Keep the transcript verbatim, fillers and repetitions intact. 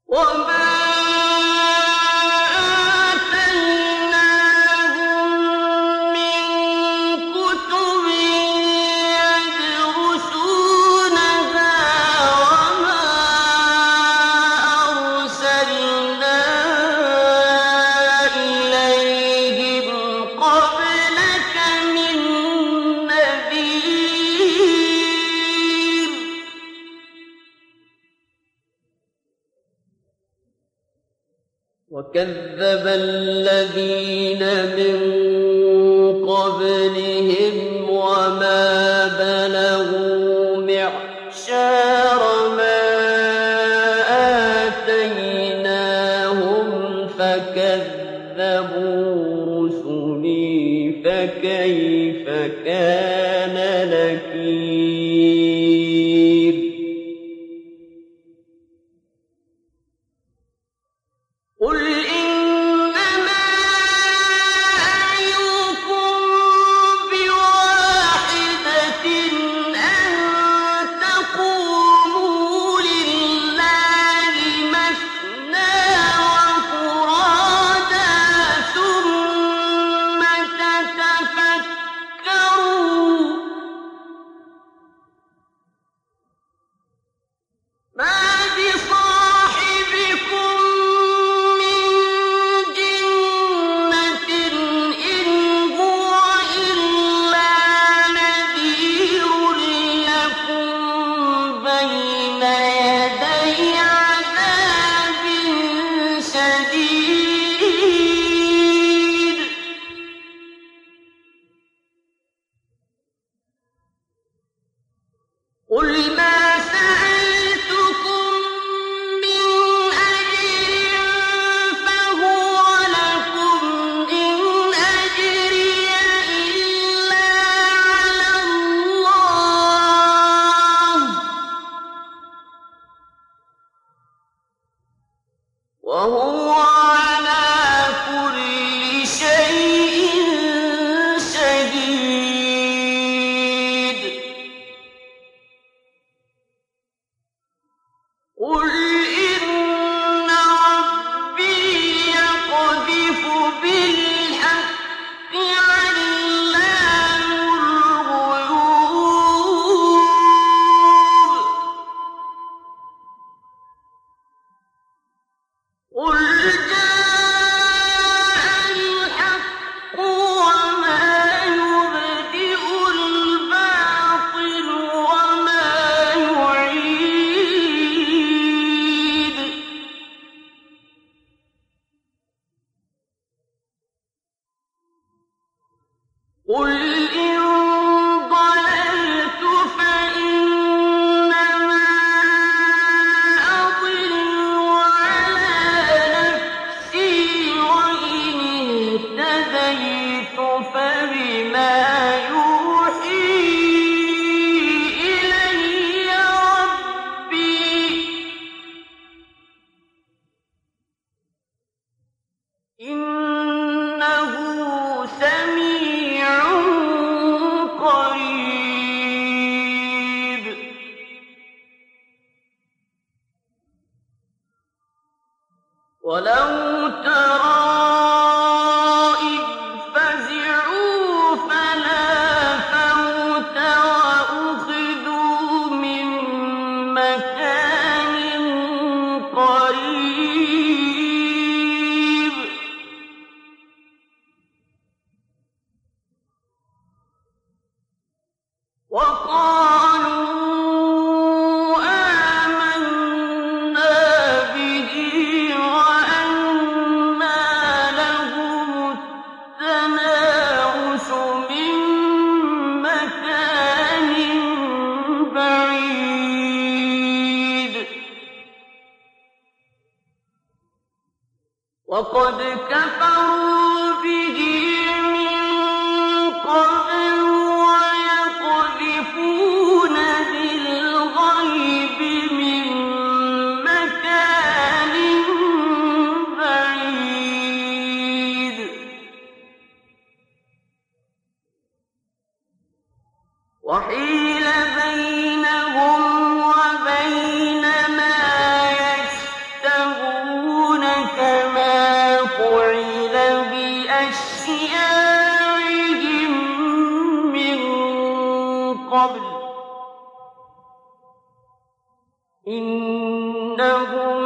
وَكَذَّبَ الَّذِينَ مِن قَبْلِهِمْ وَمَا بَلَغُوا مِعْشَارَ مَا آتَيْنَاهُمْ فَكَذَّبُوا رُسُلِي فَكَيْفَ كَانَ نَكِيرِ. قُلْ إِنَّمَا أَعِظُكُم بِوَاحِدَةٍ أَن تَقُومُوا لِلَّهِ مَثْنَىٰ وَفُرَادَىٰ ثُمَّ تَتَفَكَّرُوا ۚ مَا بِصَاحِبِكُم مِّن جِنَّةٍ إِنْ هُوَ إِلَّا نَذِيرٌ لَّكُم بَيْنَ يَدَيْ عَذَابٍ شَدِيدٍ. قُلْ مَا سَأَلْتُكُم مِّنْ أَجْرٍ فَهُوَ لَكُمْ ۖ إِنْ أَجْرِيَ إِلَّا عَلَى اللَّهِ ۖ وَهُوَ عَلَىٰ كُلِّ شَيْءٍ شَهِيدٌ. قُلْ إِنَّ رَبِّي يَقْذِفُ بِالْحَقِّ عَلَّامُ الْغُيُوبِ. قُلْ جَاءَ الْحَقُّ وَمَا يُبْدِئُ الْبَاطِلُ وَمَا يُعِيدُ. قُلْ إِن ضَلَلْتُ فَإِنَّمَا أَضِلُّ عَلَىٰ نَفْسِي ۖ وَإِنِ اهْتَدَيْتُ فَبِمَا يُوحِي إِلَيَّ رَبِّي ۚ إِنَّهُ سَمِيعٌ قَرِيبٌ. وَلَوْ تَرَىٰ إِذْ فَزِعُوا فَلَا فَوْتَ وَأُخِذُوا مِن مَّكَانٍ قَرِيبٍ. وَقَالُوا آمَنَّا بِهِ وَأَنَّىٰ لَهُمُ التَّنَاوُشُ مِن مَّكَانٍ بَعِيدٍ. وَقَدْ كَفَرُوا بِهِ مِن قَبْلُ وَيَقْذِفُونَ بِالْغَيْبِ مِن مَّكَانٍ بَعِيدٍ. وَحِيلَ بَيْنَهُمْ وَبَيْنَ مَا يَشْتَهُونَ أيامهم من قبل إنهم